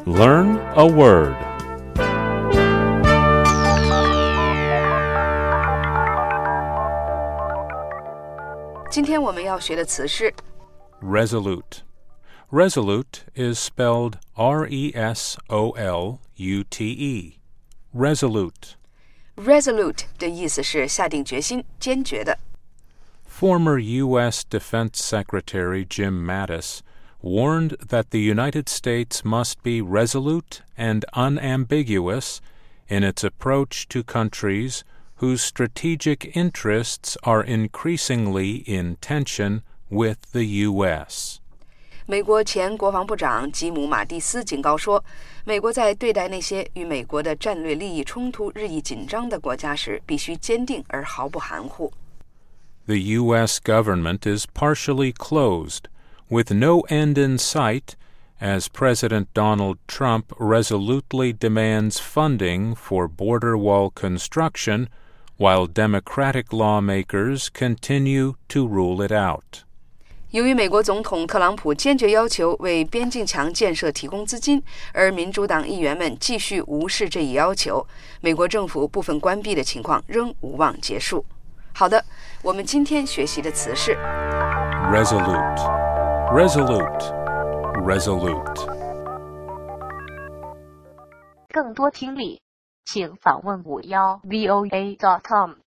Learn a word. Resolute. Resolute is spelled Resolute. Resolute. Resolute 的意思是下定决心、坚决的。 Former U.S. Defense Secretary Jim Mattis warned that the United States must be resolute and unambiguous in its approach to countries whose strategic interests are increasingly in tension with the U.S. 美国前国防部长吉姆·马蒂斯警告说，美国在对待那些与美国的战略利益冲突日益紧张的国家时，必须坚定而毫不含糊。 The U.S. government is partially closed, with no end in sight, as President Donald Trump resolutely demands funding for border wall construction, while Democratic lawmakers continue to rule it out. 由于美国总统特朗普坚决要求为边境墙建设提供资金，而民主党议员们继续无视这一要求，美国政府部分关闭的情况仍无望结束。好的，我们今天学习的词是 Resolute. Resolute. Resolute. 更多听力，请访问51voa.com。